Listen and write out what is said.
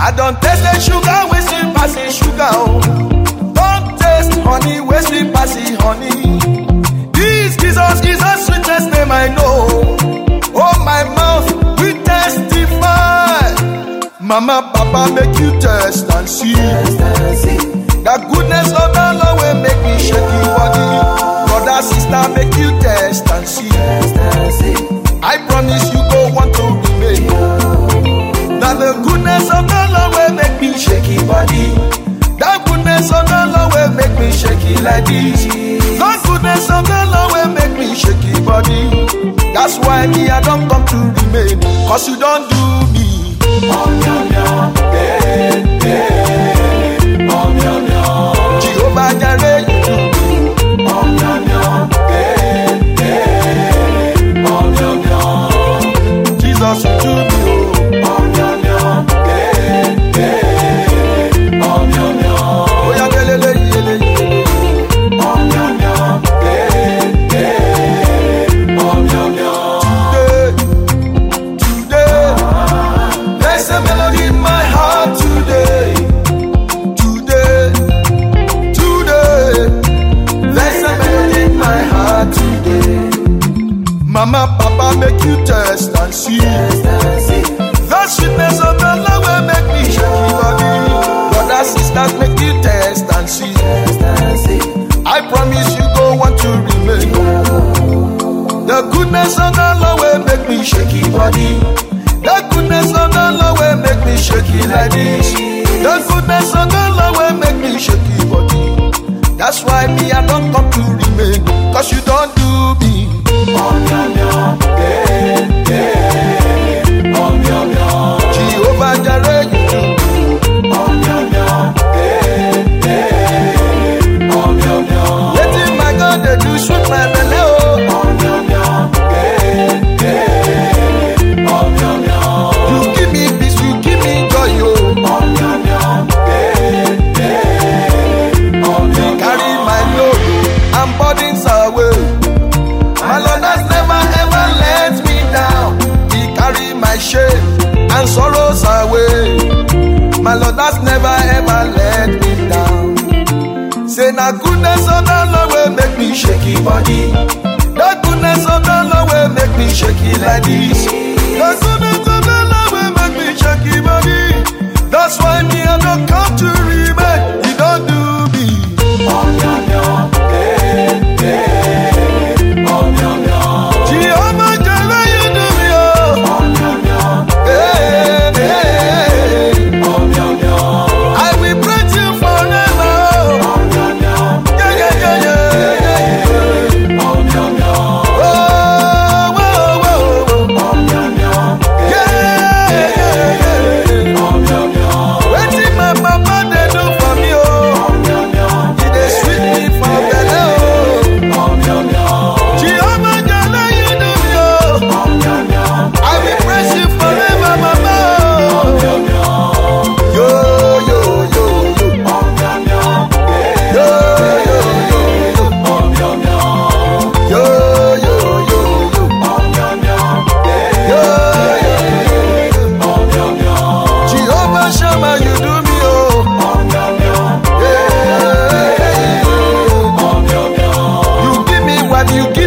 I don't taste the sugar, we sweet passing sugar. Oh, don't taste honey, we sweet passing honey. This Jesus is the sweetest name I know. Oh, my mouth will testify. Mama, Papa, make you test and see. The goodness of the Lord will make me shake your body. Brother, sister, make you test and see. I promise you go want to remain. Now the goodness of the Lord will make me shake your body. The goodness of the Lord will make me shake it like this. The goodness of the Lord will make me shake your body. That's why me I don't come to remain. Cause you don't do me. Jehovah Jireh, you do me. Jesus, you do me. Oh, yeah, there's a melody in my heart today. There's a melody in my heart today. Mama, Papa, make you test and see. The sweetness of the Lord will make me shake your body. Brother, sisters, make you test and see. I promise you go want to remain. The goodness of the Lord will make me shake your body. The goodness of the Lord will make me shake it like this. The goodness of the Lord will make me shake your body. That's why me I don't come to remain. Cause you don't do me. Jehovah Jireh, you do me. Letting my God they do sweet my belly. You give me peace, you give me joy. Carry my load and burdens away. My Lord has never ever let me down. He carry my shame and sorrows away. My Lord has never ever let me down. Say now goodness of the Lord will make me shake your body. The goodness of the Lord will make me shake it like this. The goodness of the Lord will make me shake your body. That's why me I don't come to remain. You don't do me. Jehovah Jireh, you do me. I will praise you forever. Waiting my papa they do for me. He dey sweet me for belly. Jehovah Jireh, you do me. I will praise you forever, mama. Yo, yo, yo, yo. Yo, yo, yo, yo. Yo, yo, yo, yo. Yo, yo, yo. Jehovah Shammah, you do me. You give me what you give.